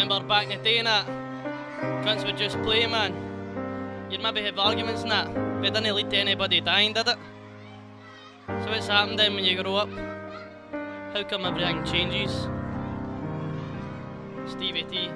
Remember back in the day and that, cunts would just play, man. You'd maybe have arguments and that, but it didn't lead to anybody dying, did it? So what's happened then when you grow up? How come everything changes? Stevie T.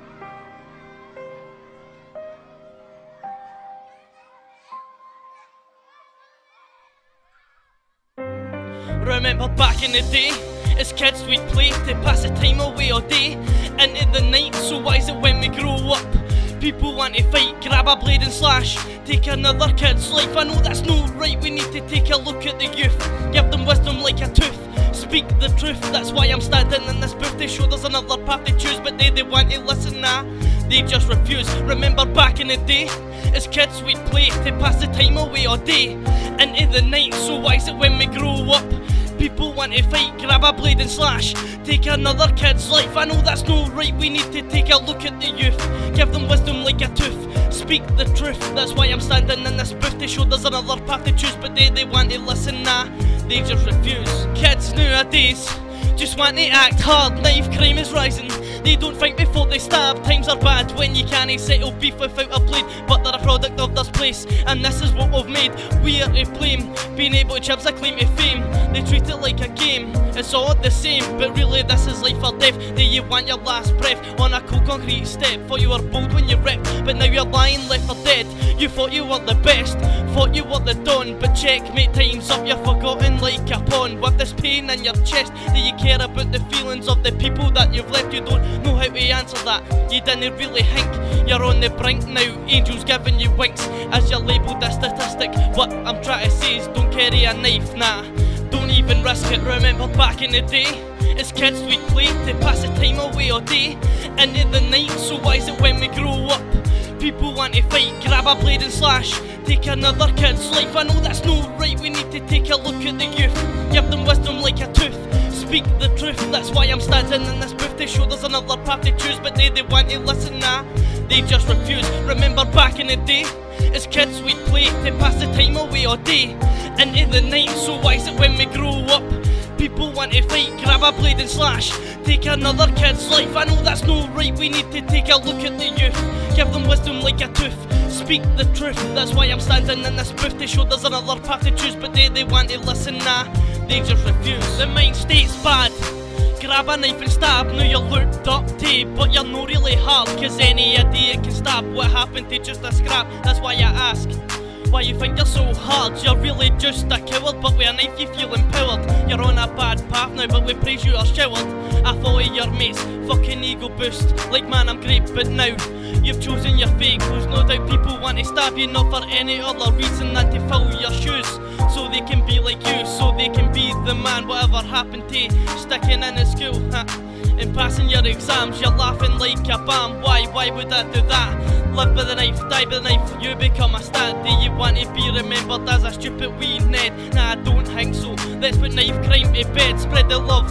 Remember back in the day, as kids we'd play to pass the time away all day into the night. So why is it when we grow up, people want to fight, grab a blade and slash, take another kid's life? I know that's no right, we need to take a look at the youth, give them wisdom like a tooth, speak the truth. That's why I'm standing in this booth to show there's another path to choose, but they want to listen, nah, they just refuse. Remember back in the day, as kids we'd play to pass the time away all day into the night. So why is it when we grow up, people want to fight, grab a blade and slash, take another kid's life? I know that's no right, we need to take a look at the youth, give them wisdom like a tooth, speak the truth. That's why I'm standing in this booth to show there's another path to choose, but they want to listen, nah, they just refuse. Kids nowadays just want to act hard, knife crime is rising, they don't think before they stab. Times are bad when you can't settle beef without a blade, but they're a product of this place, and this is what we've made. We are to blame, being able to chips a claim to fame. They treat it like a game, it's all the same, but really this is life or death. Do you want your last breath on a cold concrete step? Thought you were bold when you ripped, but now you're lying left for dead. You thought you were the best, thought you were the dawn, but checkmate, time's up, you're forgotten like a pawn. With this pain in your chest, do you care about the feelings of the people that you've left? You don't know how to answer that, you didn't really think. You're on the brink now, angels giving you winks as you're labelled a statistic. What I'm trying to say is don't carry a knife, nah, don't even risk it. Remember back in the day, as kids we'd play to pass the time away all day into the night. So why is it when we grow up, people want to fight, grab a blade and slash, take another kid's life? I know that's no right, we need to take a look at the youth, give them wisdom like a tooth, speak the truth. That's why I'm standing in this booth to show there's another path to choose, but they want to listen, nah, they just refuse. Remember back in the day, as kids we'd play to pass the time away all day into the night. So why is it when we grow up, people want to fight, grab a blade and slash, take another kid's life? I know that's no right, we need to take a look at the youth, give them wisdom like a tooth, speak the truth. That's why I'm standing in this booth to show there's another path to choose, but they want to listen, nah, they just refuse. The mind state's bad, grab a knife and stab. Now you're looked up to, but you're not really hard, cause any idiot can stab. What happened to just a scrap? That's why I ask, why you think you're so hard? You're really just a coward, but with a knife you feel empowered. You're on a bad path now, but we praise you are showered. I follow your mates, fucking ego boost, like man I'm great, but now you've chosen your fate, cause no doubt people want to stab you, not for any other reason than to fill your shoes, so they can be like you, so they can be the man. Whatever happened to sticking in a school, and passing your exams, you're laughing like a bomb. Why would I do that? Live by the knife, die by the knife, you become a stat. Do you want to be remembered as a stupid wee Ned? Nah, I don't think so. Let's put knife crime to bed, spread the love,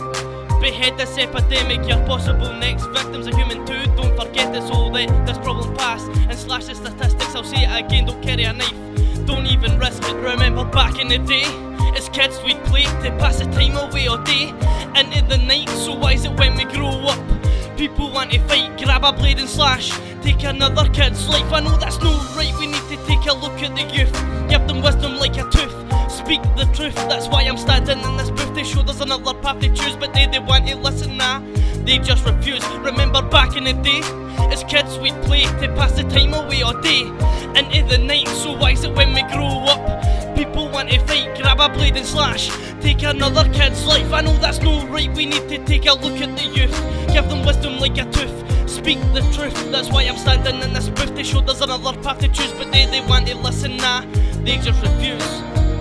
behead this epidemic. Your possible next victim's a human too, don't forget it. So let this problem pass and slash the statistics. I'll say it again, don't carry a knife, don't even risk it. Remember back in the day, as kids we'd play to pass the time away all day into the night. So why is it when we grow up, people want to fight, grab a blade and slash, take another kid's life? I know that's no right, we need to take a look at the youth, give them wisdom like a tooth, speak the truth. That's why I'm standing in this booth to show there's another path to choose, but they want to listen, nah, they just refuse. Remember back in the day, as kids we'd play to pass the time away all day into the night. So why is it when we grow up, people want to fight, grab a blade and slash, take another kid's life? I know that's no right, we need to take a look at the youth, give them wisdom like a tooth, speak the truth. That's why I'm standing in this booth to show there's another path to choose, but they want to listen, nah, they just refuse.